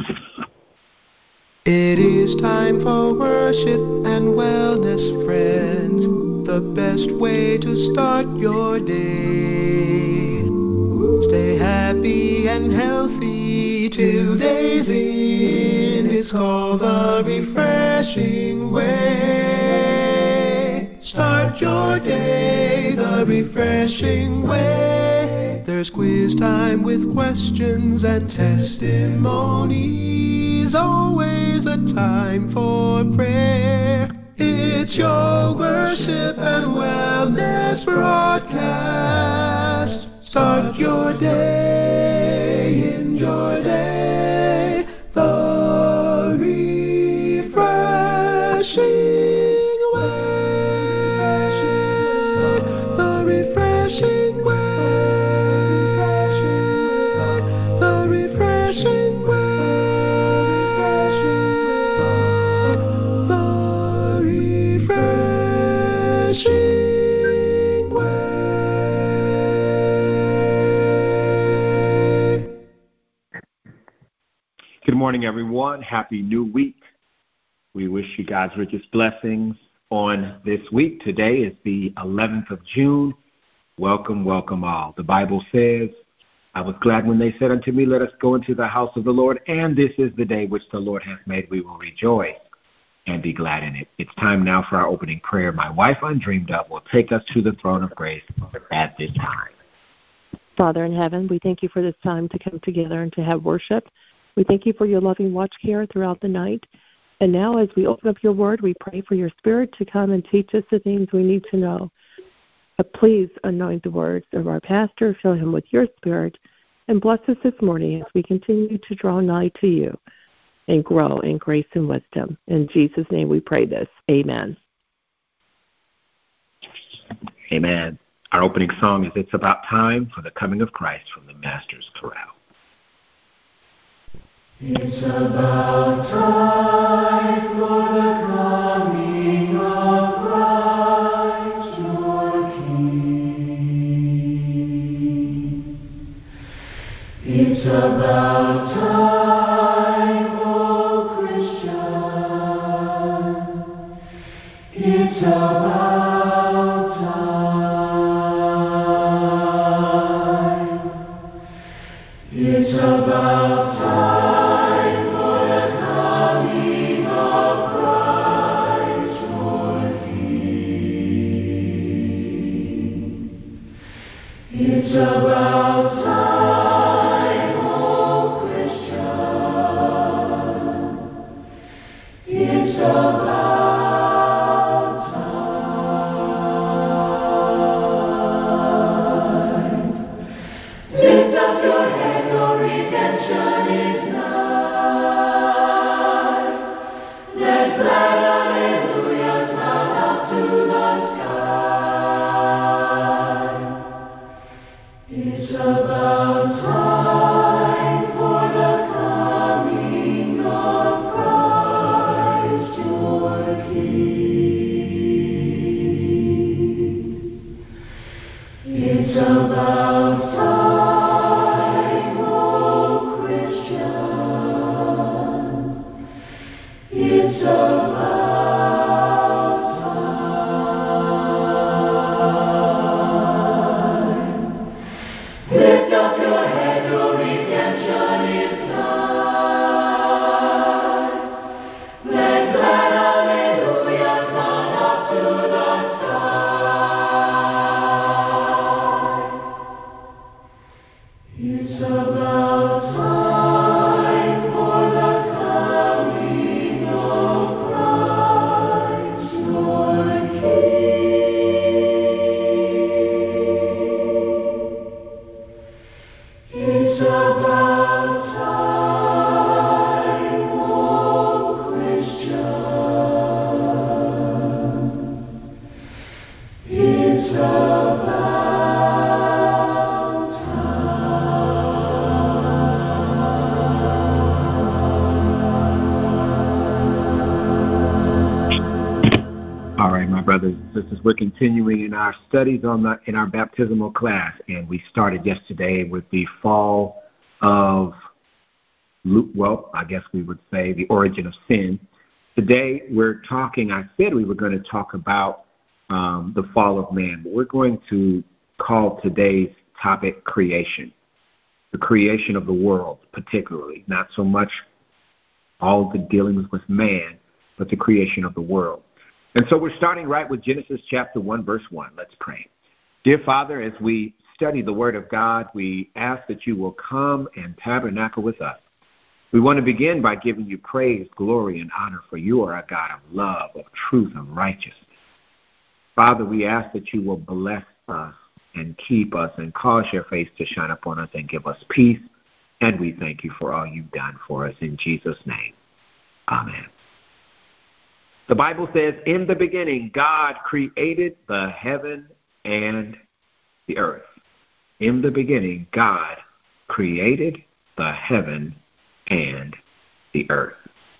It is time for worship and wellness, friends. The best way to start your day. Stay happy and healthy. Today's in is called the refreshing way. Start your day the refreshing way. There's quiz time with questions and testimonies. Always a time for prayer. It's your worship and wellness broadcast. Start your day in your day the refreshing way. The refreshing way. The refreshing way. The refreshing way. Good morning, everyone. Happy new week. We wish you God's richest blessings on this week. Today is the 11th of June. Welcome, welcome all. The Bible says, I was glad when they said unto me, let us go into the house of the Lord, and this is the day which the Lord hath made. We will rejoice and be glad in it. It's time now for our opening prayer. My wife, Undreamed Of, will take us to the throne of grace at this time. Father in heaven, we thank you for this time to come together and to have worship. We thank you for your loving watch care throughout the night. And now as we open up your word, we pray for your spirit to come and teach us the things we need to know. Please anoint the words of our pastor, fill him with your spirit, and bless us this morning as we continue to draw nigh to you and grow in grace and wisdom. In Jesus' name we pray this. Amen. Amen. Our opening song is It's About Time for the Coming of Christ from the Master's Chorale. It's about time for the coming of Christ, your King. It's about time, oh Christian. It's about time. It's about time. It's about time, oh Christian. It's about time. Lift up your head, your redemption is nigh. Let glad hallelujahs mount up to the sky. It's about time for the coming of Christ, your King. It's about time, oh Christian. It's about time. Lift up your head, your redemption is nigh. Let glad hallelujahs mount up to the sky. It's about time for the coming of Christ, your King. It's about time, oh Christian. It's about All right, my brothers and sisters, we're continuing in our studies in our baptismal class, and we started yesterday with the fall of I guess we would say the origin of sin. Today I said we were going to talk about the fall of man, but we're going to call today's topic creation, the creation of the world particularly, not so much all the dealings with man, but the creation of the world. And so we're starting right with Genesis chapter 1, verse 1. Let's pray. Dear Father, as we study the Word of God, we ask that you will come and tabernacle with us. We want to begin by giving you praise, glory, and honor, for you are a God of love, of truth, and righteousness. Father, we ask that you will bless us and keep us and cause your face to shine upon us and give us peace. And we thank you for all you've done for us in Jesus' name. Amen. The Bible says, in the beginning, God created the heaven and the earth. In the beginning, God created the heaven and the earth.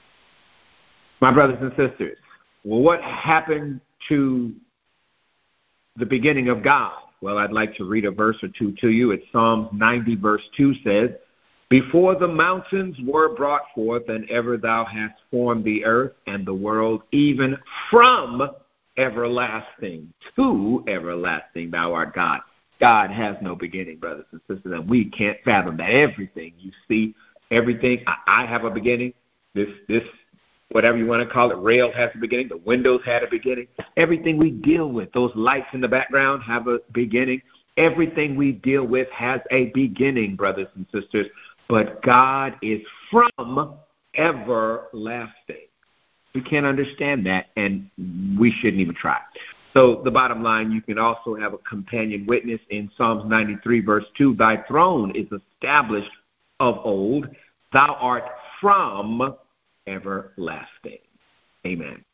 My brothers and sisters, well, what happened to the beginning of God? Well, I'd like to read a verse or two to you. It's Psalms 90, verse 2 says, before the mountains were brought forth, and ever thou hast formed the earth and the world, even from everlasting to everlasting, thou art God. God has no beginning, brothers and sisters, and we can't fathom that. Everything you see, everything, I have a beginning. This, whatever you want to call it, rail has a beginning. The windows had a beginning. Everything we deal with, those lights in the background have a beginning. Everything we deal with has a beginning, brothers and sisters. But God is from everlasting. We can't understand that, and we shouldn't even try. So the bottom line, you can also have a companion witness in Psalms 93, verse 2. Thy throne is established of old. Thou art from everlasting. Amen.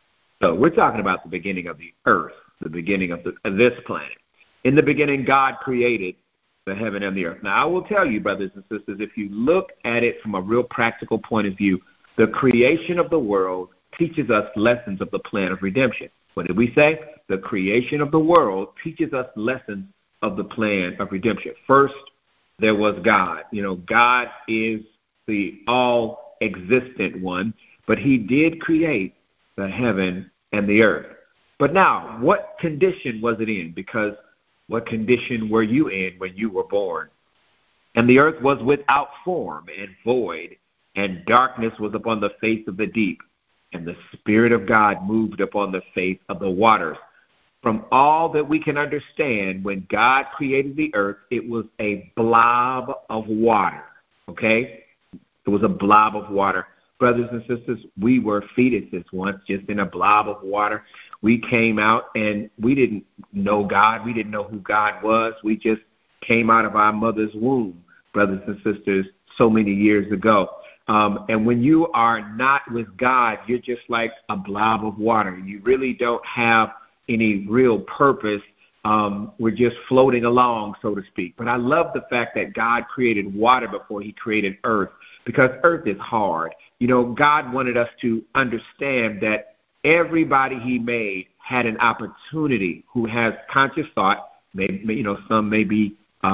So we're talking about the beginning of the earth, the beginning of this planet. In the beginning, God created the heaven and the earth. Now, I will tell you, brothers and sisters, if you look at it from a real practical point of view, the creation of the world teaches us lessons of the plan of redemption. What did we say? The creation of the world teaches us lessons of the plan of redemption. First, there was God. God is the all-existent one, but he did create the heaven and the earth. But now, what condition was it in? Because what condition were you in when you were born? And the earth was without form and void, and darkness was upon the face of the deep, and the Spirit of God moved upon the face of the waters. From all that we can understand, when God created the earth, it was a blob of water, okay? It was a blob of water. Brothers and sisters, we were fetuses once, just in a blob of water. We came out, and we didn't know God. We didn't know who God was. We just came out of our mother's womb, brothers and sisters, so many years ago. And when you are not with God, you're just like a blob of water. You really don't have any real purpose. We're just floating along, so to speak. But I love the fact that God created water before he created earth, because earth is hard. God wanted us to understand that everybody he made had an opportunity, who has conscious thought. Maybe, some may be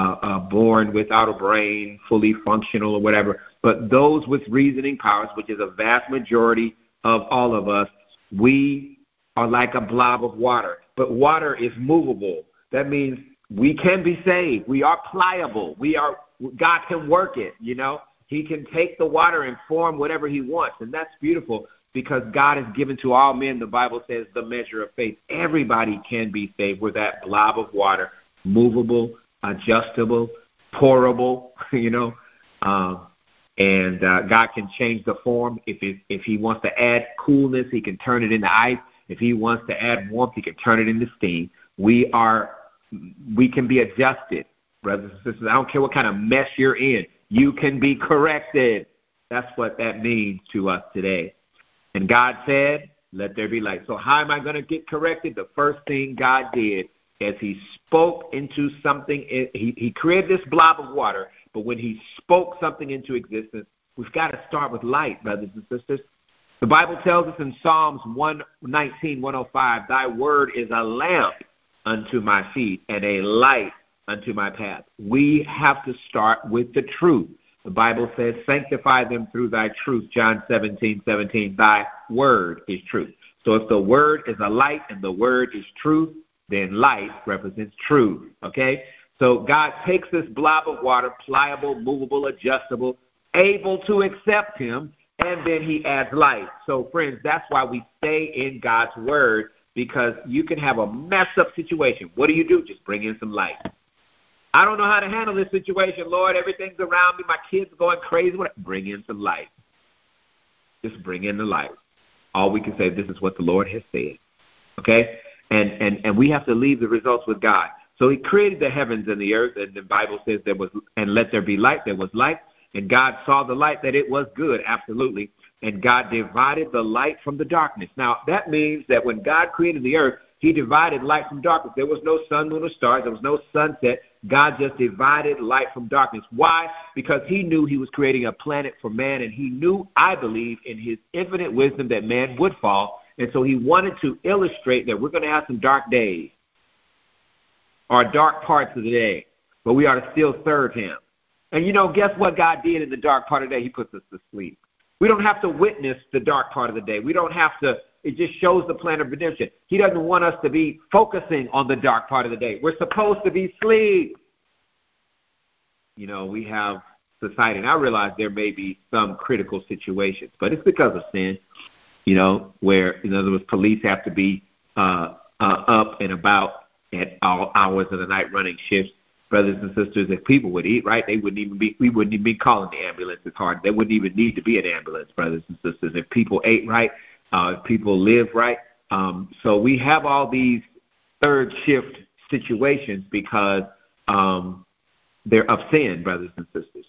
born without a brain, fully functional or whatever. But those with reasoning powers, which is a vast majority of all of us, we are like a blob of water. But water is movable. That means we can be saved. We are pliable. God can work it, He can take the water and form whatever he wants. And that's beautiful, because God has given to all men, the Bible says, the measure of faith. Everybody can be saved. We're that blob of water, movable, adjustable, pourable, and God can change the form. If he wants to add coolness, he can turn it into ice. If he wants to add warmth, he can turn it into steam. We can be adjusted, brothers and sisters. I don't care what kind of mess you're in. You can be corrected. That's what that means to us today. And God said, let there be light. So how am I going to get corrected? The first thing God did is he spoke into something. He created this blob of water, but when he spoke something into existence, we've got to start with light, brothers and sisters. The Bible tells us in Psalms 119, 105, thy word is a lamp unto my feet and a light unto my path. We have to start with the truth. The Bible says, sanctify them through thy truth, John 17:17. Thy word is truth. So if the word is a light and the word is truth, then light represents truth, okay? So God takes this blob of water, pliable, movable, adjustable, able to accept him, and then he adds light. So, friends, that's why we stay in God's word, because you can have a messed-up situation. What do? Just bring in some light. I don't know how to handle this situation, Lord. Everything's around me. My kids are going crazy. Bring in some light. Just bring in the light. All we can say, this is what the Lord has said, okay? And we have to leave the results with God. So he created the heavens and the earth, and the Bible says there was, and let there be light. There was light, and God saw the light that it was good, absolutely. And God divided the light from the darkness. Now, that means that when God created the earth, he divided light from darkness. There was no sun, moon, or stars. There was no sunset. God just divided light from darkness. Why? Because he knew he was creating a planet for man, and he knew, I believe, in his infinite wisdom that man would fall. And so he wanted to illustrate that we're going to have some dark days or dark parts of the day, but we ought to still serve him. And, guess what God did in the dark part of the day? He puts us to sleep. We don't have to witness the dark part of the day. We don't have to. It just shows the plan of redemption. He doesn't want us to be focusing on the dark part of the day. We're supposed to be asleep. We have society, and I realize there may be some critical situations, but it's because of sin, where, in other words, police have to be up and about at all hours of the night running shifts. Brothers and sisters, if people would eat right, we wouldn't even be calling the ambulance as hard. There wouldn't even need to be an ambulance, brothers and sisters. If people ate right, if people live right. So we have all these third shift situations because they're of sin, brothers and sisters,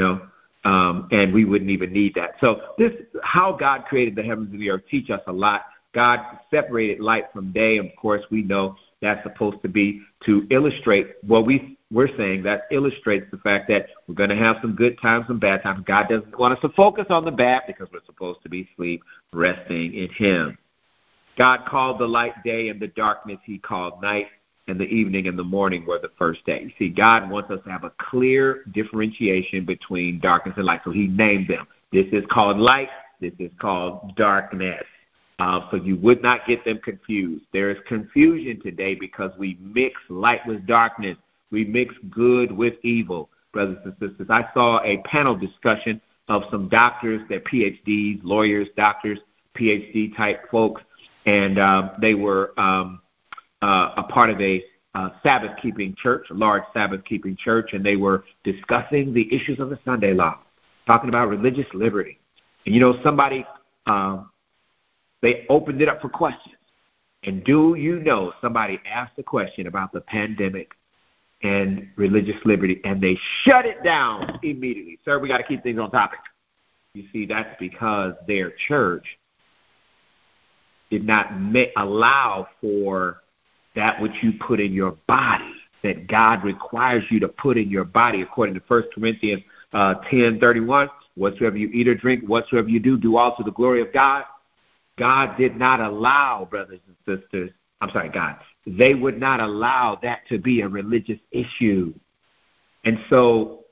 and we wouldn't even need that. So this, how God created the heavens and the earth, teach us a lot. God separated light from day. Of course, we know that's supposed to be to illustrate what we're saying. That illustrates the fact that we're going to have some good times, some bad times. God doesn't want us to focus on the bad because we're supposed to be asleep, resting in him. God called the light day, and the darkness he called night, and the evening and the morning were the first day. You see, God wants us to have a clear differentiation between darkness and light. So he named them. This is called light. This is called darkness. So you would not get them confused. There is confusion today because we mix light with darkness. We mix good with evil, brothers and sisters. I saw a panel discussion of some doctors, they're PhDs, lawyers, doctors, PhD-type folks, and they were a part of a Sabbath-keeping church, a large Sabbath-keeping church, and they were discussing the issues of the Sunday law, talking about religious liberty. And, somebody... they opened it up for questions. And somebody asked a question about the pandemic and religious liberty, and they shut it down immediately. Sir, we got to keep things on topic. You see, that's because their church did not allow for that which you put in your body, that God requires you to put in your body, according to 1 Corinthians 10:31. Whatsoever you eat or drink, whatsoever you do all to the glory of God. God did not allow, brothers and sisters, they would not allow that to be a religious issue. And so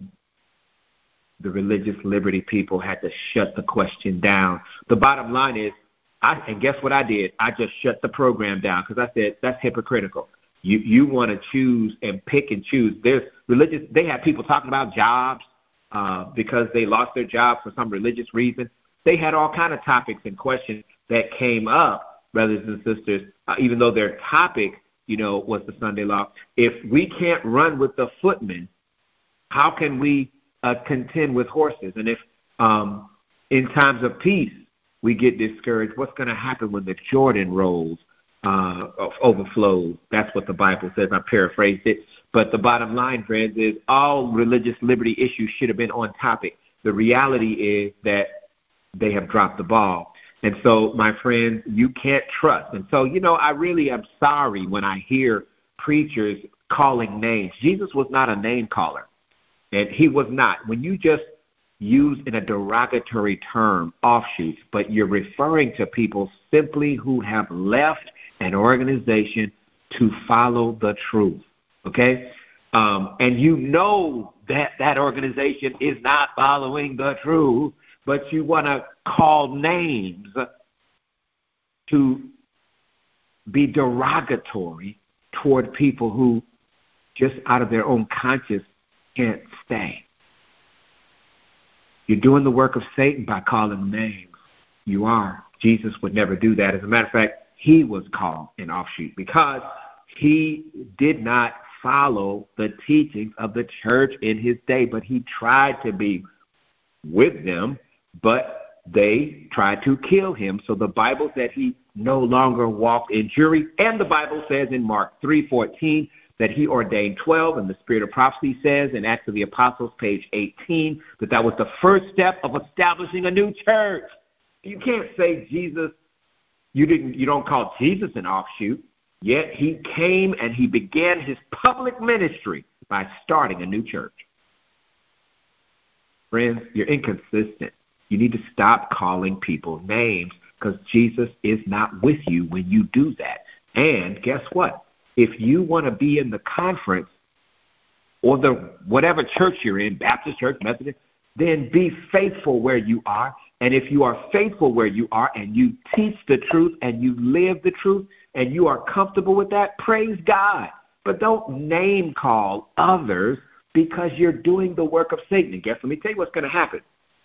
the religious liberty people had to shut the question down. The bottom line is, and guess what I did? I just shut the program down because I said, that's hypocritical. You want to choose and pick and choose. They had people talking about jobs because they lost their job for some religious reason. They had all kind of topics and questions that came up, brothers and sisters, even though their topic, was the Sunday law. If we can't run with the footmen, how can we contend with horses? And if in times of peace we get discouraged, what's going to happen when the Jordan overflows? That's what the Bible says. I paraphrased it. But the bottom line, friends, is all religious liberty issues should have been on topic. The reality is that they have dropped the ball. And so, my friends, you can't trust. And so, I really am sorry when I hear preachers calling names. Jesus was not a name caller, and he was not. When you just use in a derogatory term offshoots, but you're referring to people simply who have left an organization to follow the truth, okay? and you know that organization is not following the truth, but you want to call names to be derogatory toward people who just out of their own conscience can't stay. You're doing the work of Satan by calling names. You are. Jesus would never do that. As a matter of fact, he was called an offshoot because he did not follow the teachings of the church in his day, but he tried to be with them, but they tried to kill him. So the Bible said he no longer walked in jury, and the Bible says in Mark 3:14 that he ordained 12, and the Spirit of Prophecy says in Acts of the Apostles, page 18, that was the first step of establishing a new church. You can't say Jesus, you don't call Jesus an offshoot, yet he came and he began his public ministry by starting a new church. Friends, you're inconsistent. You need to stop calling people names because Jesus is not with you when you do that. And guess what? If you want to be in the conference or the whatever church you're in, Baptist church, Methodist, then be faithful where you are. And if you are faithful where you are and you teach the truth and you live the truth and you are comfortable with that, praise God. But don't name call others because you're doing the work of Satan. And let me tell you what's going to happen.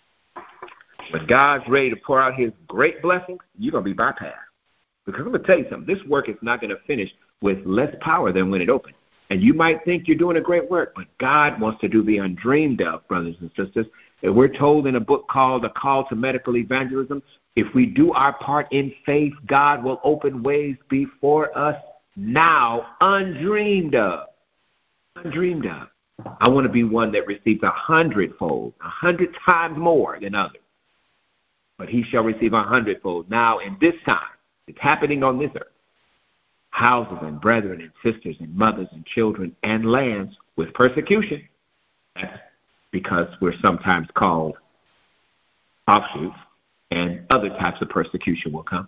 When God's ready to pour out his great blessings, you're going to be bypassed. Because I'm going to tell you something. This work is not going to finish with less power than when it opened. And you might think you're doing a great work, but God wants to do the undreamed of, brothers and sisters. And we're told in a book called A Call to Medical Evangelism, if we do our part in faith, God will open ways before us now undreamed of. Undreamed of. I want to be one that receives 100-fold, 100 times more than others. But he shall receive 100-fold now in this time. It's happening on this earth. Houses and brethren and sisters and mothers and children and lands with persecution. That's because we're sometimes called offshoots, and other types of persecution will come.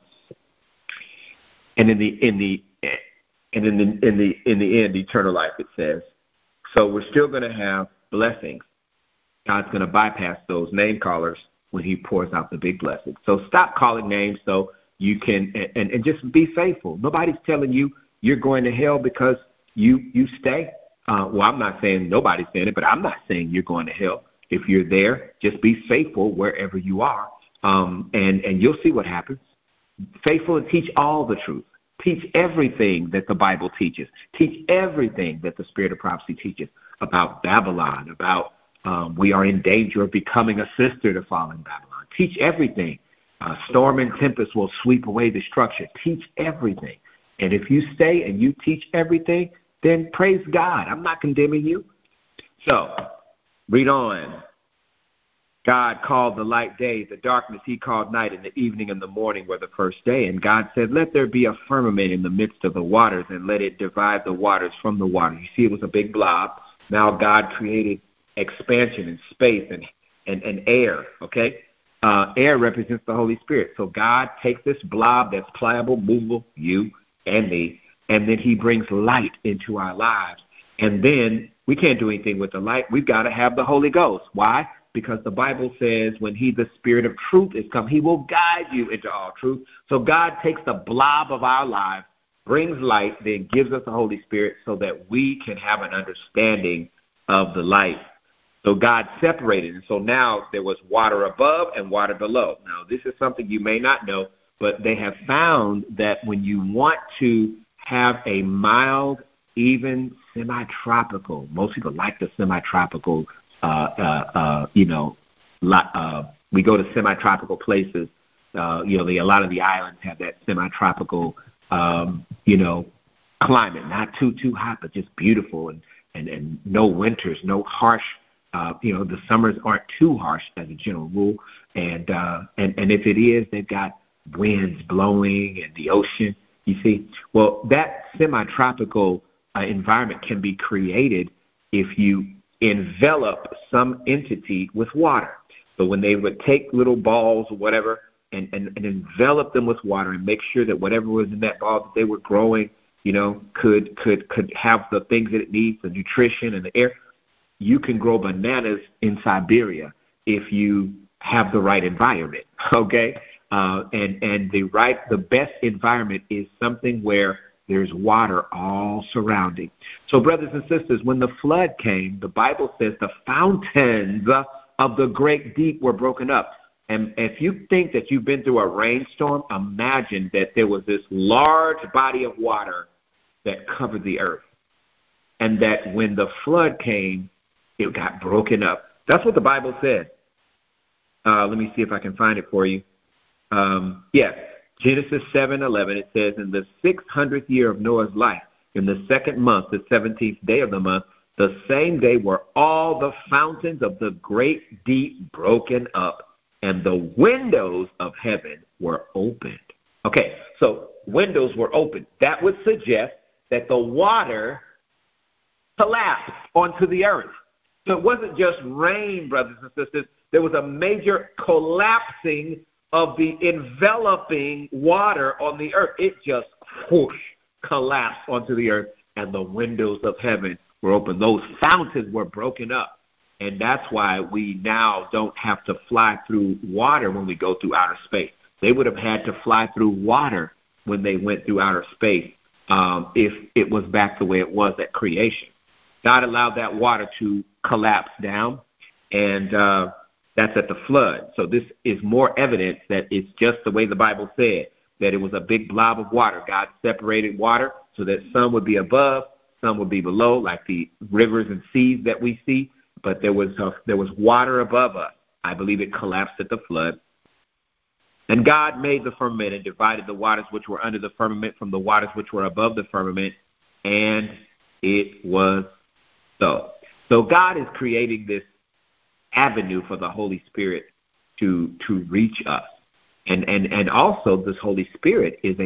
And in the end, eternal life, it says. So we're still going to have blessings. God's going to bypass those name callers when he pours out the big blessings. So stop calling names so you can and just be faithful. Nobody's telling you you're going to hell because you stay. Well, I'm not saying nobody's saying it, but I'm not saying you're going to hell. If you're there, just be faithful wherever you are, and you'll see what happens. Faithful and teach all the truth. Teach everything that the Bible teaches. Teach everything that the Spirit of Prophecy teaches about Babylon, about we are in danger of becoming a sister to fallen Babylon. Teach everything. Storm and tempest will sweep away destruction. Teach everything. And if you stay and you teach everything, then praise God. I'm not condemning you. So, read on. God called the light day, the darkness he called night, and the evening and the morning were the first day. And God said, let there be a firmament in the midst of the waters, and let it divide the waters from the water. You see, it was a big blob. Now God created expansion and space and air, okay? Air represents the Holy Spirit. So God takes this blob that's pliable, movable, you and me, and then he brings light into our lives. And then we can't do anything with the light. We've got to have the Holy Ghost. Why? Because the Bible says when he, the Spirit of truth, is come, he will guide you into all truth. So God takes the blob of our lives, brings light, then gives us the Holy Spirit so that we can have an understanding of the light. So God separated, and so now there was water above and water below. Now, this is something you may not know, but they have found that when you want to have a mild, even semi-tropical, most people like the semi-tropical, we go to semi-tropical places. A lot of the islands have that semi-tropical, climate, not too hot, but just beautiful and no winters, no harsh. The summers aren't too harsh as a general rule, and if it is, they've got winds blowing and the ocean. You see, well, that semi-tropical environment can be created if you envelop some entity with water. So when they would take little balls or whatever and envelop them with water and make sure that whatever was in that ball that they were growing could have the things that it needs, the nutrition and the air. You can grow bananas in Siberia if you have the right environment, okay? And the best environment is something where there's water all surrounding. So, brothers and sisters, when the flood came, the Bible says the fountains of the great deep were broken up. And if you think that you've been through a rainstorm, imagine that there was this large body of water that covered the earth. And that when the flood came, it got broken up. That's what the Bible says. Let me see if I can find it for you. Yes, Genesis 7:11, it says, in the 600th year of Noah's life, in the second month, the 17th day of the month, the same day were all the fountains of the great deep broken up, and the windows of heaven were opened. Okay, so windows were opened. That would suggest that the water collapsed onto the earth. So it wasn't just rain, brothers and sisters. There was a major collapsing of the enveloping water on the earth. It just collapsed onto the earth, and the windows of heaven were open. Those fountains were broken up, and that's why we now don't have to fly through water when we go through outer space. They would have had to fly through water when they went through outer space if it was back the way it was at creation. God allowed that water to collapse down, and that's at the flood. So this is more evidence that it's just the way the Bible said, that it was a big blob of water. God separated water so that some would be above, some would be below, like the rivers and seas that we see. But there was water above us. I believe it collapsed at the flood. And God made the firmament and divided the waters which were under the firmament from the waters which were above the firmament, and it was so. So God is creating this avenue for the Holy Spirit to reach us. And also this Holy Spirit is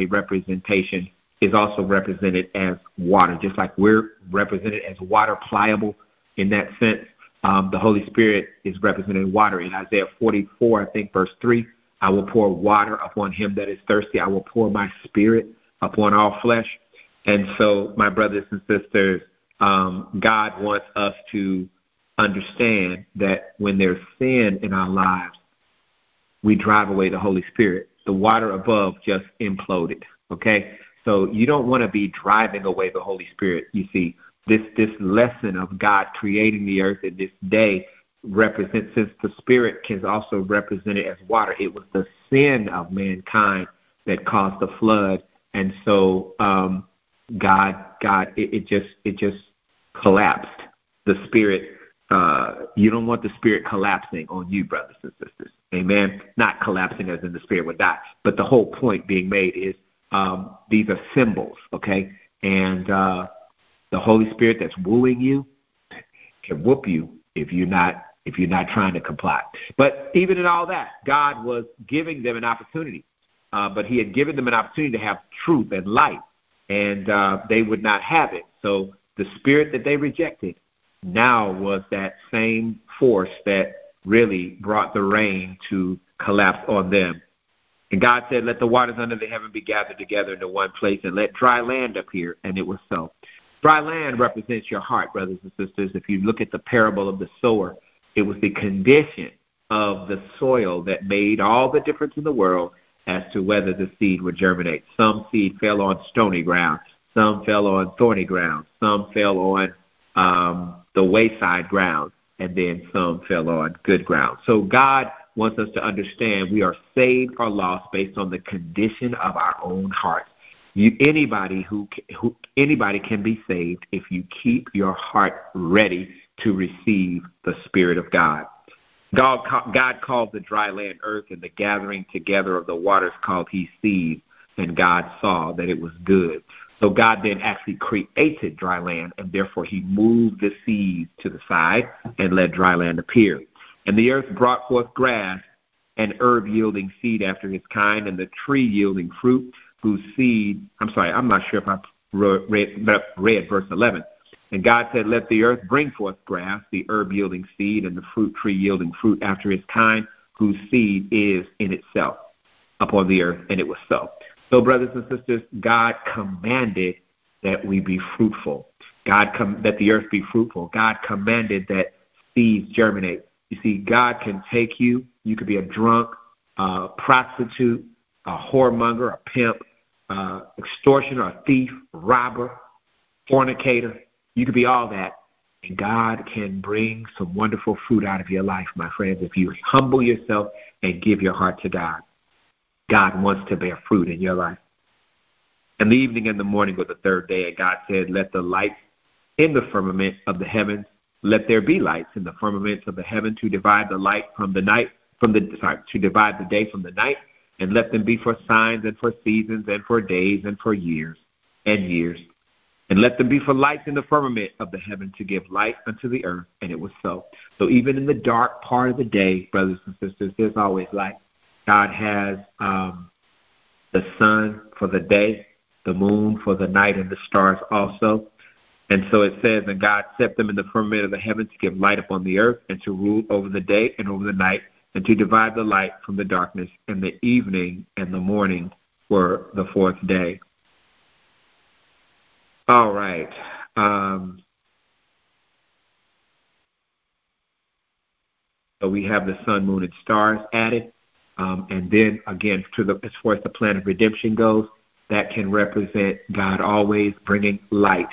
also represented as water, just like we're represented as water, pliable in that sense. The Holy Spirit is represented as water. In Isaiah 44, I think, verse 3, I will pour water upon him that is thirsty. I will pour my spirit upon all flesh. And so, my brothers and sisters, God wants us to understand that when there's sin in our lives, we drive away the Holy Spirit. The water above just imploded, okay? So you don't want to be driving away the Holy Spirit. You see, this lesson of God creating the earth in this day represents, since the Spirit is also represented as water, it was the sin of mankind that caused the flood. And so it just collapsed. The Spirit, you don't want the Spirit collapsing on you, brothers and sisters. Amen. Not collapsing as in the Spirit would die. But the whole point being made is these are symbols, okay? And the Holy Spirit that's wooing you can whoop you if you're not trying to comply. But even in all that, God was giving them an opportunity. But he had given them an opportunity to have truth and light, and they would not have it. So the Spirit that they rejected now was that same force that really brought the rain to collapse on them. And God said, let the waters under the heaven be gathered together into one place, and let dry land appear. And it was so. Dry land represents your heart, brothers and sisters. If you look at the parable of the sower, it was the condition of the soil that made all the difference in the world as to whether the seed would germinate. Some seed fell on stony ground. Some fell on thorny ground. Some fell on the wayside ground. And then some fell on good ground. So God wants us to understand we are saved or lost based on the condition of our own hearts. Anybody can be saved if you keep your heart ready to receive the Spirit of God. God called the dry land earth, and the gathering together of the waters called he seas, and God saw that it was good. So God then actually created dry land, and therefore he moved the seas to the side and let dry land appear. And the earth brought forth grass and herb yielding seed after his kind, and the tree yielding fruit, whose seed, I'm not sure if I read verse 11. And God said, let the earth bring forth grass, the herb yielding seed, and the fruit tree yielding fruit after his kind, whose seed is in itself upon the earth, and it was so. So, brothers and sisters, God commanded that we be fruitful. That the earth be fruitful. God commanded that seeds germinate. You see, God can take you. You could be a drunk, a prostitute, a whoremonger, a pimp, extortioner, a thief, robber, fornicator. You could be all that. And God can bring some wonderful fruit out of your life, my friends, if you humble yourself and give your heart to God. God wants to bear fruit in your life. And the evening and the morning was the third day, and God said, let the lights in the firmament of the heavens, let there be lights in the firmaments of the heaven to divide the light from the night, to divide the day from the night, and let them be for signs and for seasons and for days and for years and years. And let them be for lights in the firmament of the heaven to give light unto the earth. And it was so. So even in the dark part of the day, brothers and sisters, there's always light. God has the sun for the day, the moon for the night, and the stars also. And so it says, and God set them in the firmament of the heaven to give light upon the earth and to rule over the day and over the night and to divide the light from the darkness. And the evening and the morning were the fourth day. All right. So we have the sun, moon, and stars added. And then, again, as far as the plan of redemption goes, that can represent God always bringing light.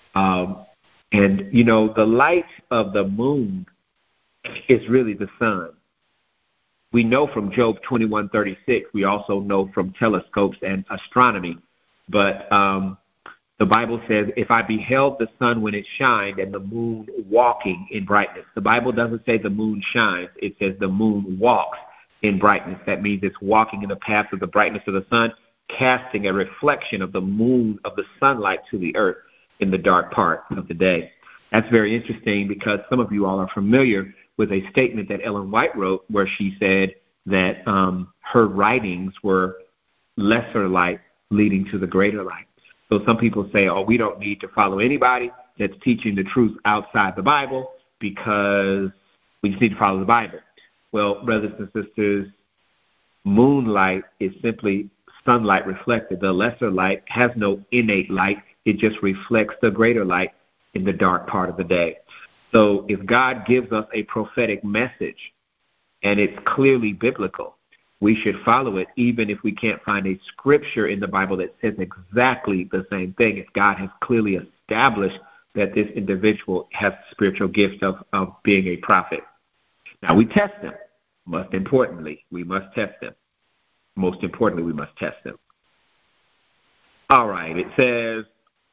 And, you know, the light of the moon is really the sun. We know from Job 21:36. We also know from telescopes and astronomy. But the Bible says, if I beheld the sun when it shined and the moon walking in brightness. The Bible doesn't say the moon shines. It says the moon walks in brightness. That means it's walking in the path of the brightness of the sun, casting a reflection of the moon, of the sunlight to the earth in the dark part of the day. That's very interesting because some of you all are familiar with a statement that Ellen White wrote where she said that her writings were lesser light leading to the greater light. So some people say, oh, we don't need to follow anybody that's teaching the truth outside the Bible because we just need to follow the Bible. Well, brothers and sisters, moonlight is simply sunlight reflected. The lesser light has no innate light. It just reflects the greater light in the dark part of the day. So if God gives us a prophetic message and it's clearly biblical, we should follow it even if we can't find a scripture in the Bible that says exactly the same thing. If God has clearly established that this individual has spiritual gift of being a prophet. Now, we test them. Most importantly, we must test them. Most importantly, we must test them. All right, it says,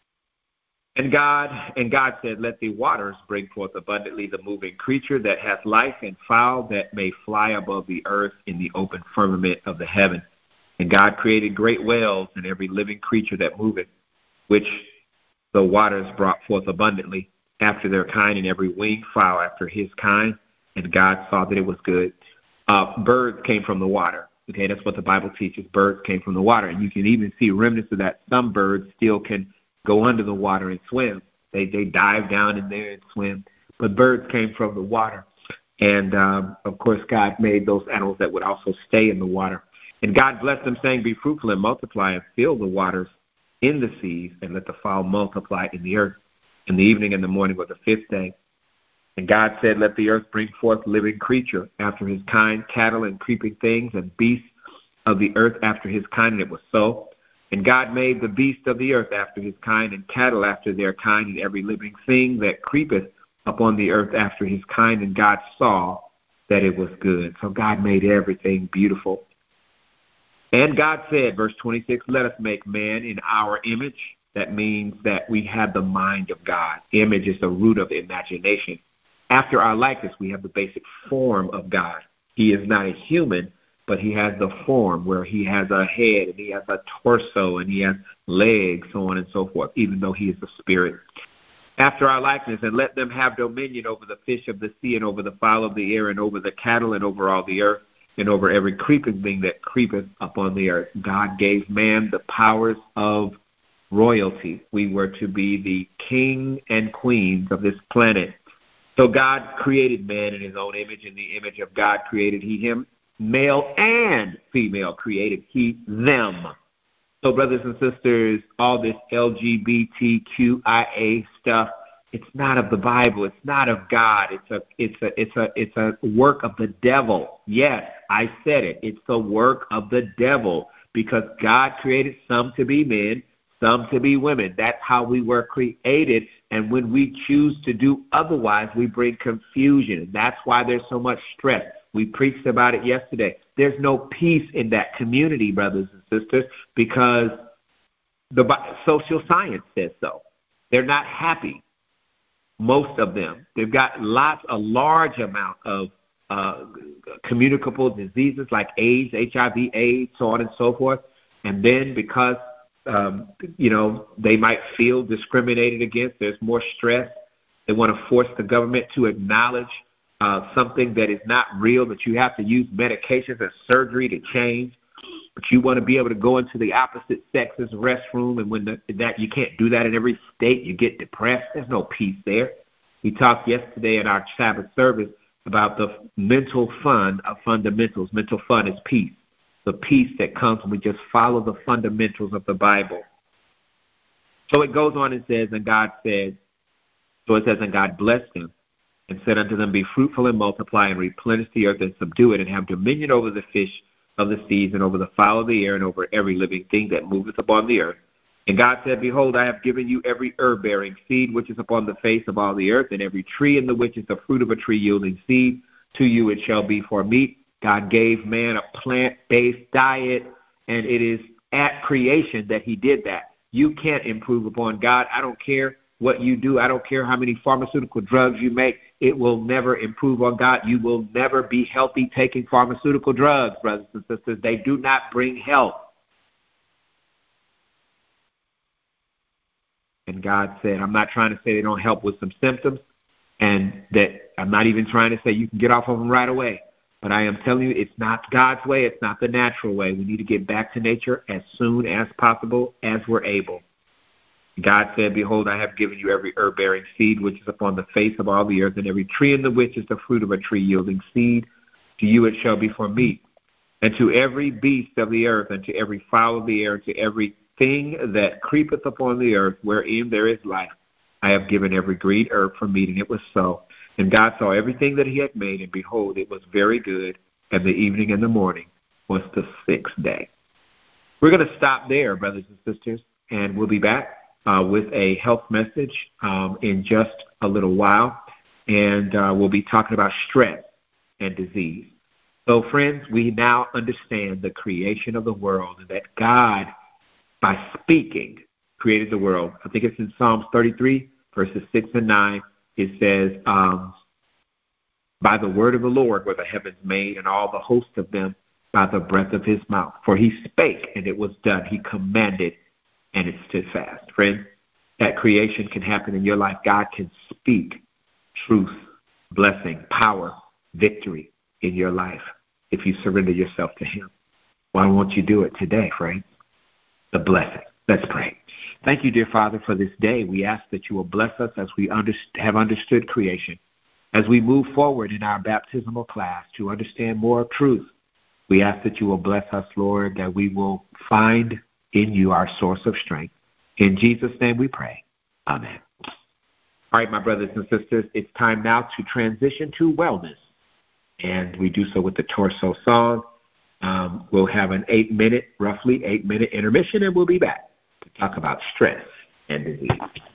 And God said, let the waters bring forth abundantly the moving creature that hath life, and fowl that may fly above the earth in the open firmament of the heaven. And God created great whales and every living creature that moveth, which the waters brought forth abundantly after their kind, and every winged fowl after his kind. And God saw that it was good. Birds came from the water. Okay, that's what the Bible teaches. Birds came from the water. And you can even see remnants of that. Some birds still can go under the water and swim. They dive down in there and swim. But birds came from the water. And, of course, God made those animals that would also stay in the water. And God blessed them, saying, be fruitful and multiply and fill the waters in the seas, and let the fowl multiply in the earth. And the evening and the morning was the fifth day. And God said, let the earth bring forth living creature after his kind, cattle and creeping things, and beasts of the earth after his kind. And it was so. And God made the beasts of the earth after his kind, and cattle after their kind, and every living thing that creepeth upon the earth after his kind. And God saw that it was good. So God made everything beautiful. And God said, verse 26, let us make man in our image. That means that we have the mind of God. Image is the root of imagination. After our likeness, we have the basic form of God. He is not a human, but he has the form where he has a head and he has a torso and he has legs, so on and so forth, even though he is a spirit. After our likeness, and let them have dominion over the fish of the sea and over the fowl of the air and over the cattle and over all the earth and over every creeping thing that creepeth upon the earth. God gave man the powers of royalty. We were to be the king and queens of this planet. So God created man in his own image. In the image of God created he him. Male and female created he them. So, brothers and sisters, all this LGBTQIA stuff, it's not of the Bible. It's not of God. It's a work of the devil. Yes, I said it. It's the work of the devil, because God created some to be men, some to be women. That's how we were created. And when we choose to do otherwise, we bring confusion. That's why there's so much stress. We preached about it yesterday. There's no peace in that community, brothers and sisters, because the social science says so. They're not happy, most of them. They've got a large amount of communicable diseases like AIDS, HIV, AIDS, so on and so forth. And then because, they might feel discriminated against, there's more stress. They want to force the government to acknowledge something that is not real, that you have to use medications and surgery to change. But you want to be able to go into the opposite sex's restroom, and when that you can't do that in every state, you get depressed. There's no peace there. We talked yesterday in our Sabbath service about the mental fun of fundamentals. Mental fun is peace. The peace that comes when we just follow the fundamentals of the Bible. So it goes on and says, and God said, so it says, and God blessed him and said unto them, be fruitful and multiply and replenish the earth and subdue it, and have dominion over the fish of the seas and over the fowl of the air and over every living thing that moveth upon the earth. And God said, behold, I have given you every herb-bearing seed which is upon the face of all the earth, and every tree in the which is the fruit of a tree yielding seed. To you it shall be for meat. God gave man a plant-based diet, and it is at creation that he did that. You can't improve upon God. I don't care what you do. I don't care how many pharmaceutical drugs you make. It will never improve on God. You will never be healthy taking pharmaceutical drugs, brothers and sisters. They do not bring health. And God said, I'm not trying to say they don't help with some symptoms, and that I'm not even trying to say you can get off of them right away. But I am telling you, it's not God's way. It's not the natural way. We need to get back to nature as soon as possible, as we're able. God said, behold, I have given you every herb-bearing seed which is upon the face of all the earth, and every tree in the which is the fruit of a tree yielding seed. To you it shall be for meat. And to every beast of the earth, and to every fowl of the air, and to every thing that creepeth upon the earth, wherein there is life, I have given every green herb for meat. And it was so. And God saw everything that he had made, and behold, it was very good. And the evening and the morning was the sixth day. We're going to stop there, brothers and sisters, and we'll be back with a health message in just a little while. And we'll be talking about stress and disease. So, friends, we now understand the creation of the world, and that God, by speaking, created the world. I think it's in Psalms 33, verses 6 and 9. It says, by the word of the Lord were the heavens made, and all the host of them by the breath of his mouth. For he spake, and it was done. He commanded, and it stood fast. Friends, that creation can happen in your life. God can speak truth, blessing, power, victory in your life if you surrender yourself to him. Why won't you do it today, friends? The blessing. Let's pray. Thank you, dear Father, for this day. We ask that you will bless us as we have understood creation. As we move forward in our baptismal class to understand more of truth, we ask that you will bless us, Lord, that we will find in you our source of strength. In Jesus' name we pray. Amen. All right, my brothers and sisters, it's time now to transition to wellness. And we do so with the torso song. We'll have an roughly 8-minute intermission, and we'll be back to talk about stress and disease.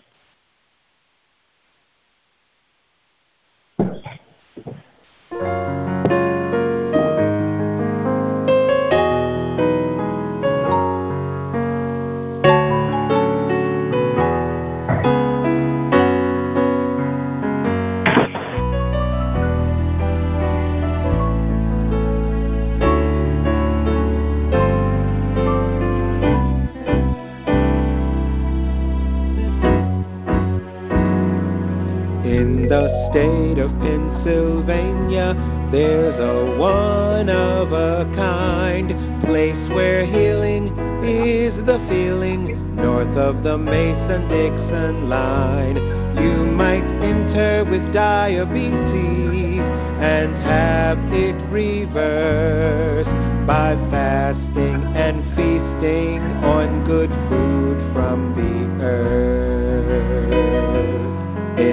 In the state of Pennsylvania, there's a one-of-a-kind place where healing is the feeling, north of the Mason-Dixon line. You might enter with diabetes and have it reversed by fasting and feasting on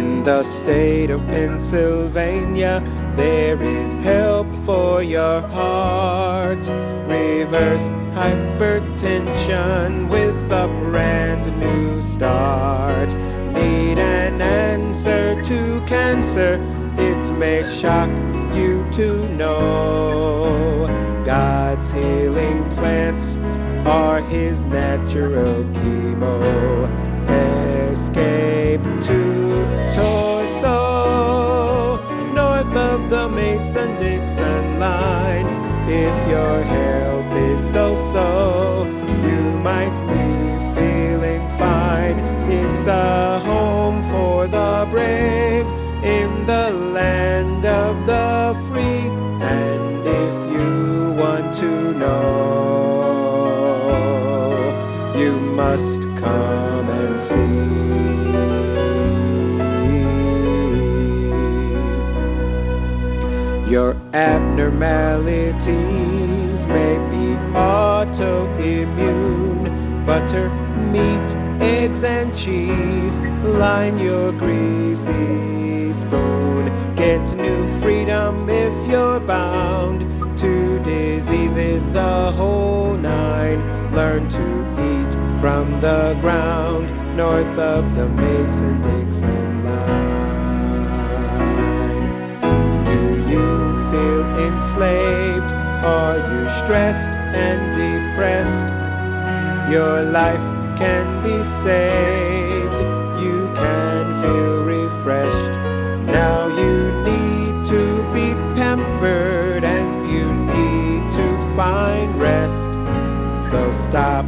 In the state of Pennsylvania, there is help for your heart. Reverse hypertension with a brand new start. Need an answer to cancer? It may shock you to know God's healing plants are His natural chemo. Escape to Torso, north of the Mason-Dixon line. If your health is so-so, you might be feeling fine. It's a home for the brave in the land of the free. And if you want to know, you must come and see. Your abnormalities may be autoimmune. Butter, meat, eggs, and cheese line your greasy spoon. Get new freedom if you're bound to diseases, the whole nine. Learn to eat from the ground north of the Mason-Dixon line. Do you feel enslaved? Are you stressed and depressed? Your life can be saved. You can feel refreshed. Now you need to be pampered and you need to find rest. So stop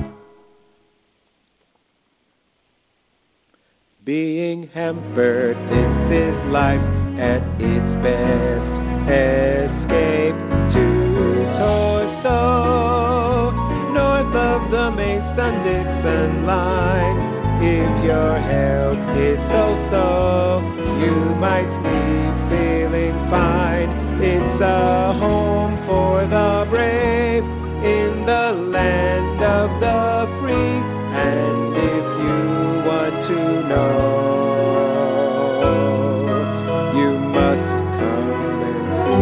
being hampered. This is life at its best. Escape to Torso, north of the Mason-Dixon line. If your health is so-so, you might be feeling fine. It's a home for the brave in the land of the free. And if you want to know, you must come and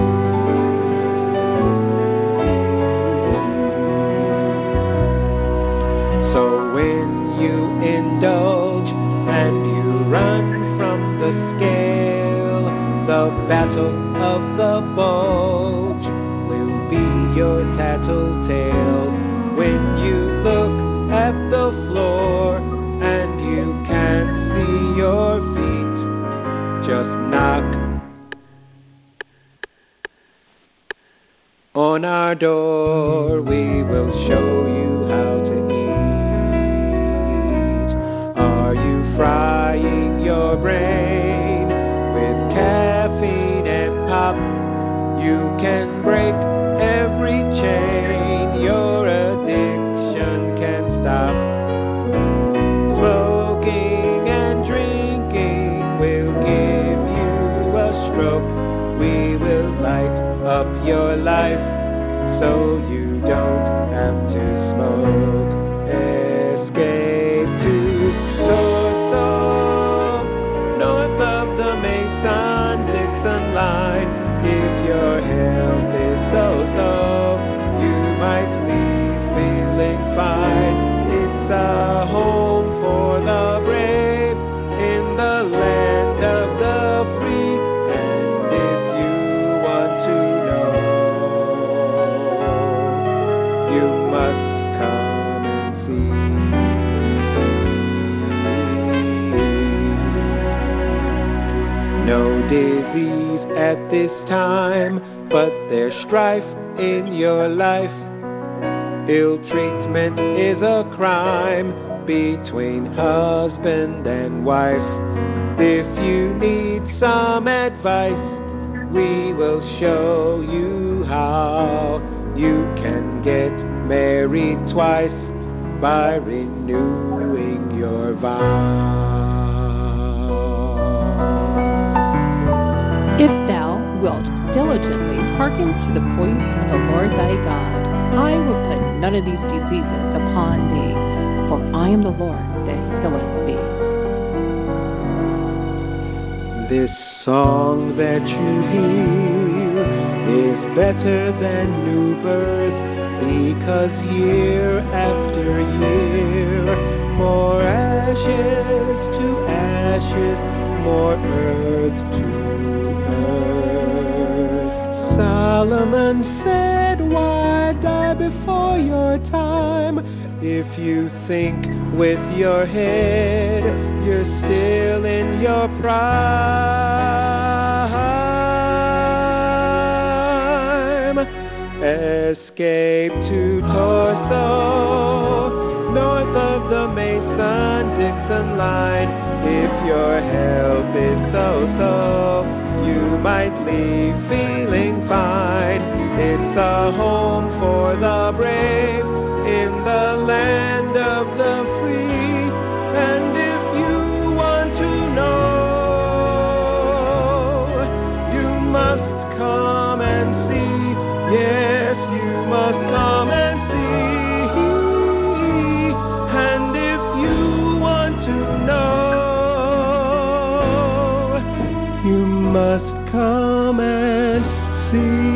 see. So when you indulge and you run from the scale, the battle of the bulge will be your tattletale. When you look at the floor and you can't see your feet, just knock on our door. We will show you how to eat. Are you frying your brain with caffeine and pop? You can break every chain. Your addiction can stop. Smoking and drinking will give you a stroke. We will light up your life so you don't have to smoke. Escape to Torso, north of the Mason-Dixon line. If your health is so-so, you might be feeling fine. It's a home for the brave in the land of the free. And if you want to know, you must come and see. No disease at this time, but there's strife in your life. Ill treatment is a crime between husband and wife. If you need some advice, we will show you how. You can get married twice by renewing your vow. If thou wilt diligently hearken to the voice of the Lord thy God, I will put none of these diseases upon thee, for I am the Lord that healeth thee. This song that you hear is better than new birth, because year after year, more ashes to ashes, more earth to earth. Solomon said, why die before your time? If you think with your head, you're still in your prime. Escape to Torso, north of the Mason-Dixon line. If your health is so-so, you might leave feeling fine. It's a home for the brave in the land of the free. And if you want to know, you must come and see. Yes, you must come and see. And if you want to know, you must come and see.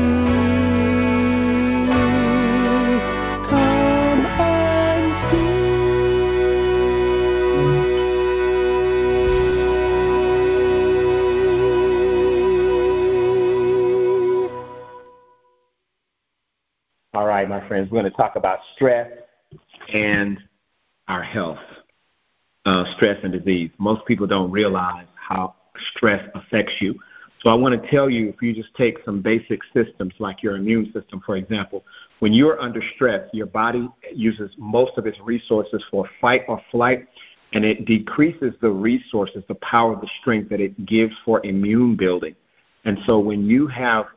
All right, my friends, we're going to talk about stress and our health, stress and disease. Most people don't realize how stress affects you. So I want to tell you, if you just take some basic systems like your immune system, for example, when you're under stress, your body uses most of its resources for fight or flight, and it decreases the resources, the power, the strength that it gives for immune building. And so when you have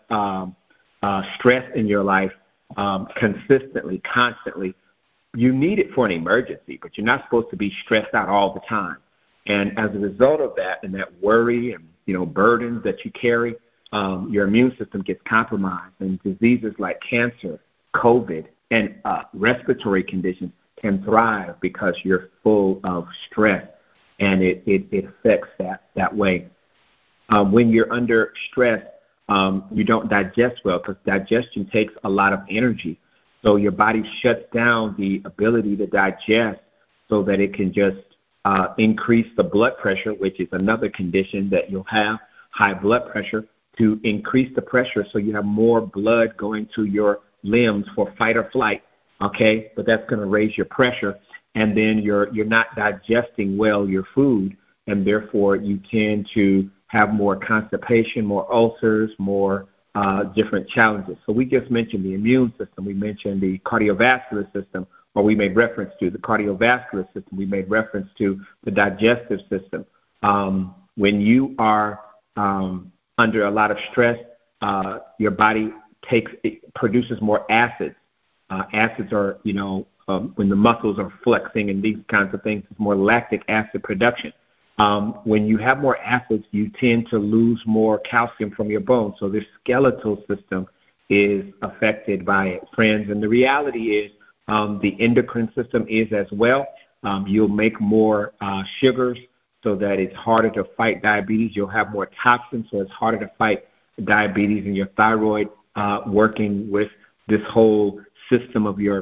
stress in your life, consistently, constantly, you need it for an emergency, but you're not supposed to be stressed out all the time. And as a result of that and that worry and, burdens that you carry, your immune system gets compromised, and diseases like cancer, COVID, and respiratory conditions can thrive because you're full of stress, and it affects that way. When you're under stress, you don't digest well, because digestion takes a lot of energy. So your body shuts down the ability to digest so that it can just increase the blood pressure, which is another condition that you'll have, high blood pressure, to increase the pressure so you have more blood going to your limbs for fight or flight, okay? But that's going to raise your pressure, and then you're not digesting well your food, and therefore you tend to have more constipation, more ulcers, more different challenges. So we just mentioned the immune system. We mentioned the cardiovascular system, or we made reference to the cardiovascular system. We made reference to the digestive system. When you are under a lot of stress, your body produces more acids. Acids are, when the muscles are flexing and these kinds of things, it's more lactic acid production. When you have more acids, you tend to lose more calcium from your bones. So the skeletal system is affected by it, friends. And the reality is the endocrine system is as well. You'll make more sugars so that it's harder to fight diabetes. You'll have more toxins, so it's harder to fight diabetes, and your thyroid working with this whole system of your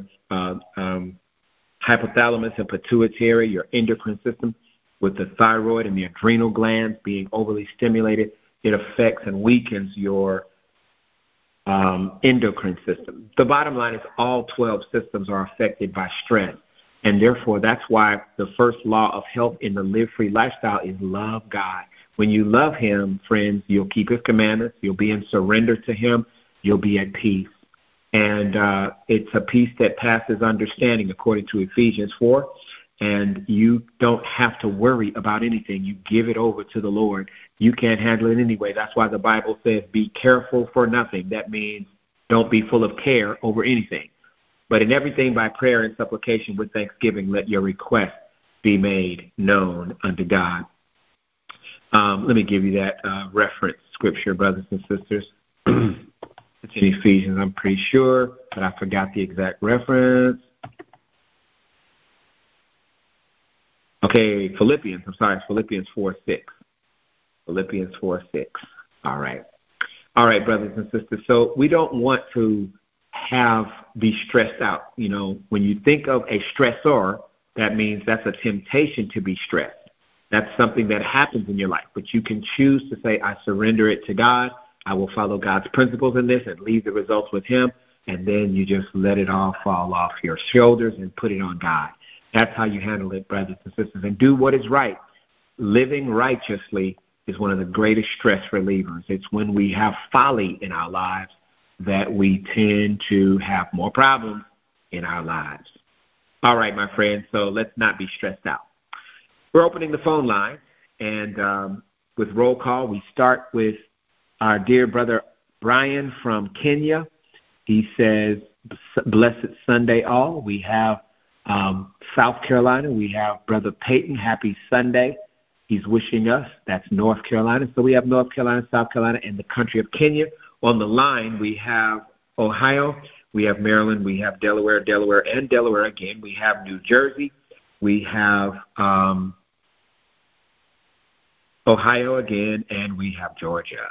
hypothalamus and pituitary, your endocrine system, with the thyroid and the adrenal glands being overly stimulated, it affects and weakens your endocrine system. The bottom line is all 12 systems are affected by stress, and therefore that's why the first law of health in the Live Free lifestyle is love God. When you love Him, friends, you'll keep His commandments, you'll be in surrender to Him, you'll be at peace. And it's a peace that passes understanding, according to Ephesians 4. And you don't have to worry about anything. You give it over to the Lord. You can't handle it anyway. That's why the Bible says, be careful for nothing. That means don't be full of care over anything. But in everything by prayer and supplication with thanksgiving, let your request be made known unto God. Let me give you that reference scripture, brothers and sisters. It's in Ephesians, I'm pretty sure, but I forgot the exact reference. Okay, Philippians 4:6. Philippians 4:6. All right. All right, brothers and sisters. So we don't want to be stressed out. You know, when you think of a stressor, that means that's a temptation to be stressed. That's something that happens in your life. But you can choose to say, I surrender it to God. I will follow God's principles in this and leave the results with him. And then you just let it all fall off your shoulders and put it on God. That's how you handle it, brothers and sisters. And do what is right. Living righteously is one of the greatest stress relievers. It's when we have folly in our lives that we tend to have more problems in our lives. All right, my friends, so let's not be stressed out. We're opening the phone line, and with roll call, we start with our dear brother Brian from Kenya. He says, blessed Sunday all. We have South Carolina. We have Brother Peyton. Happy Sunday. He's wishing us. That's North Carolina. So we have North Carolina, South Carolina, and the country of Kenya. On the line, we have Ohio. We have Maryland. We have Delaware, and Delaware again. We have New Jersey. We have Ohio again, and we have Georgia.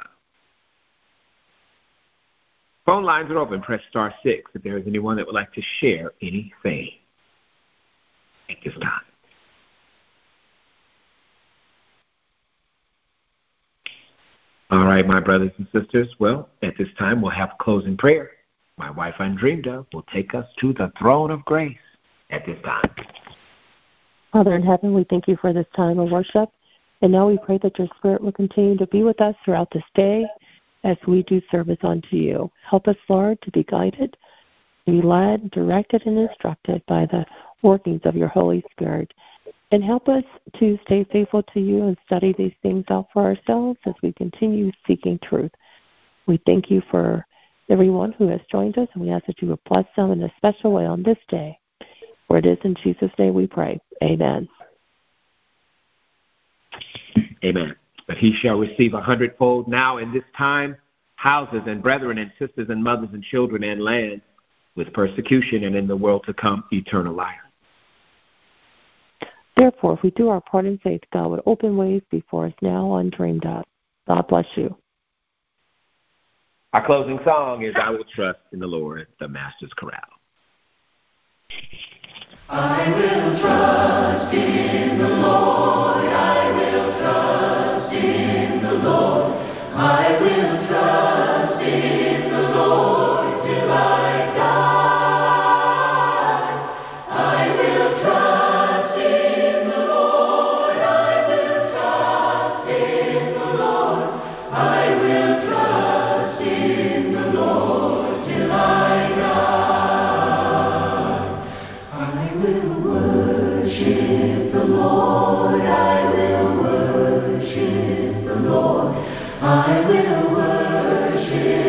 Phone lines are open. Press *6 if there is anyone that would like to share anything at this time. All right, my brothers and sisters. Well, at this time, we'll have closing prayer. My wife undreamed of will take us to the throne of grace at this time. Father in heaven, we thank you for this time of worship. And now we pray that your Spirit will continue to be with us throughout this day as we do service unto you. Help us, Lord, to be guided, to be led, directed, and instructed by the workings of your Holy Spirit. And help us to stay faithful to you and study these things out for ourselves as we continue seeking truth. We thank you for everyone who has joined us, and we ask that you would bless them in a special way on this day. For it is in Jesus' name we pray. Amen. Amen. But he shall receive 100-fold now in this time, houses and brethren and sisters and mothers and children and land, with persecution, and in the world to come, eternal life. Therefore, if we do our part in faith, God would open ways before us now undreamed of. God bless you. Our closing song is I Will Trust in the Lord, the Master's Chorale. I will trust in the Lord. I will trust in the Lord. I will trust in the Lord till I die. I will trust in the Lord. I will trust in the Lord. I will trust in the Lord till I die. I will worship the Lord. I will worship the Lord. I will worship